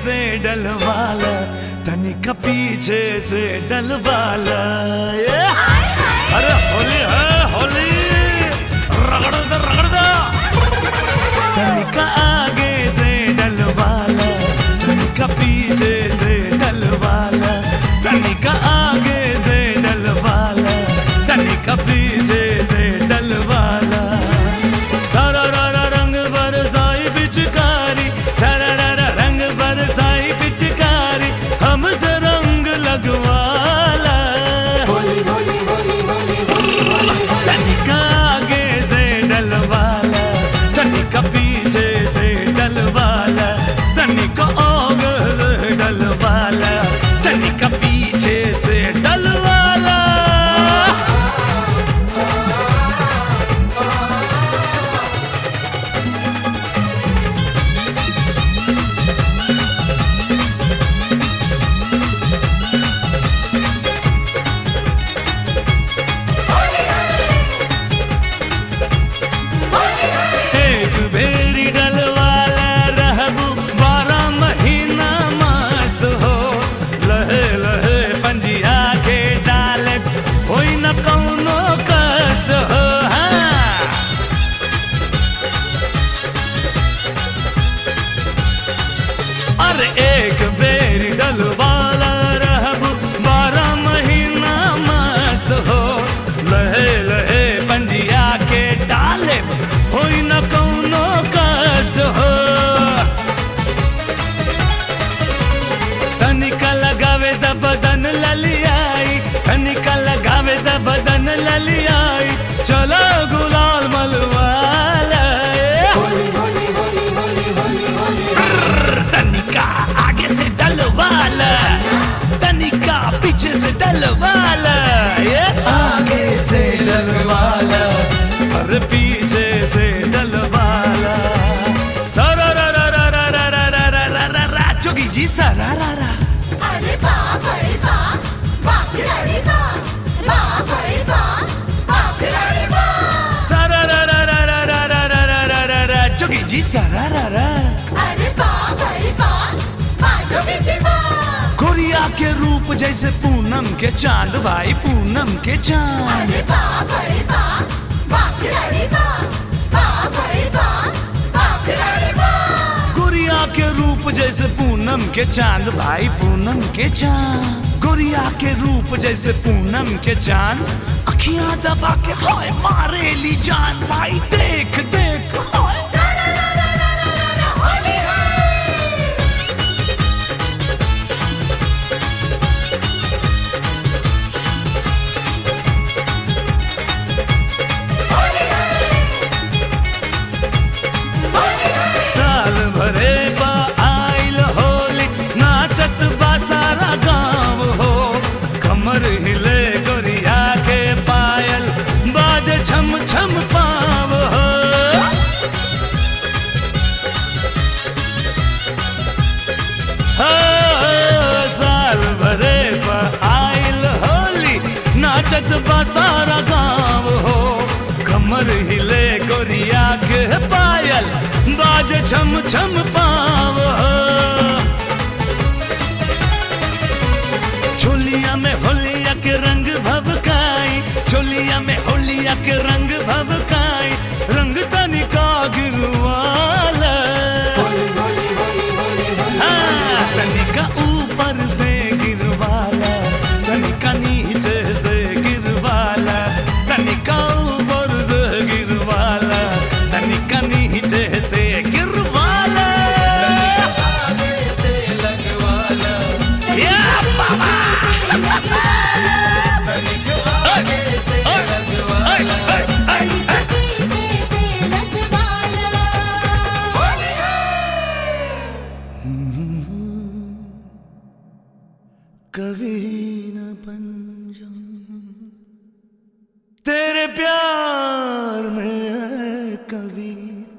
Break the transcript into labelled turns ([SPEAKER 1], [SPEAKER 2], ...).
[SPEAKER 1] से डलवाला, तनिका पीछे से डलवाला। अरे होली है होली, रगड़ दे तनिका आगे से डलवाला, तनिका पीछे से डलवाला, तनिका आगे से डलवाला, तनिका पीछे से डलवाला। सारा रंग बरसाई पिचकारी, सारा रंग बरसाई पिचकारी, हमसे रंग लगवाला।
[SPEAKER 2] होली होली होली होली होली होली होली।
[SPEAKER 1] तनिका आगे से डलवाला, तनिका पीछे से डलवाला, तनिका आगे से डलवाला, तनिका पीछे से डलवाला। एक बेरी डलवाला रहबू 12 महीना मस्त हो, लहे लहे पंजिया के डाले होई न कौनो कष्ट हो। हाँ। अरे एक बेरी डलवाला रहबू 12 महीना मस्त हो, लहे लहे पंजिया के डाले होई न कौनो कष्ट हो। तनिका लगावे द बदन ललियाई, तनिका लगावे द बदन ललियाई, चलो गुलाल मलवाला।
[SPEAKER 2] होली होली होली होली होली होली।
[SPEAKER 1] तनिका आगे से डलवाला, तनिका पीछे से डलवाला, आगे से डलवाला और पीछे से डलवाला। सारा जोगी जी सारा।
[SPEAKER 2] अरे बाप रे बाप, बाप खिलाड़ी बाप, बाप रे बाप, बाप खिलाड़ी बाप।
[SPEAKER 1] सारा जोगी जी सारा।
[SPEAKER 2] अरे बाप रे बाप, बाप जोगी जी बाप।
[SPEAKER 1] कोरिया के रूप जैसे पूनम के चांद, भाई पूनम के चांद।
[SPEAKER 2] अरे बाप रे बाप, बाप खिलाड़ी बाप, बाप रे बाप, बाप खिलाड़ी बाप।
[SPEAKER 1] गोरिया के रूप जैसे पूनम के चांद, भाई पूनम के चांद। गोरिया के रूप जैसे पूनम के चांद, अखियां दबा के हाय मारे ली जान, भाई देख देख हाय।
[SPEAKER 2] होली है। होली है। होली है।
[SPEAKER 1] साल भरे बा आइल होली, नाचत बा सारा गाँव हो, कमर हिले गोरिया के पायल, बाजे छम छम पाव हो। साल भरे बा आइल होली, नाचत बा सारा गाँव हो, कमर हिले गोरिया के पायल, बाजे छम छम पाव हो। चोलिया में होलिया के रंग भभकाई, चोलिया में होलिया के रंग भभकाई, रंग तनिका गिरवाला।
[SPEAKER 2] होली होली होली होली होली।
[SPEAKER 1] हाँ, तनिका ऊपर से गिरवाला, तनिका नीचे से गिरवाला, तनिका ऊपर से गिरवाला, तनिका नीचे से गिरवाला।
[SPEAKER 3] आगे से लगवाला,
[SPEAKER 1] या बाबा।
[SPEAKER 3] तनिक आगे से लगवाला।
[SPEAKER 2] पीछे से लगवाला।
[SPEAKER 3] होली है।
[SPEAKER 1] कभी न बन जाऊं तेरे प्यार में है कविता।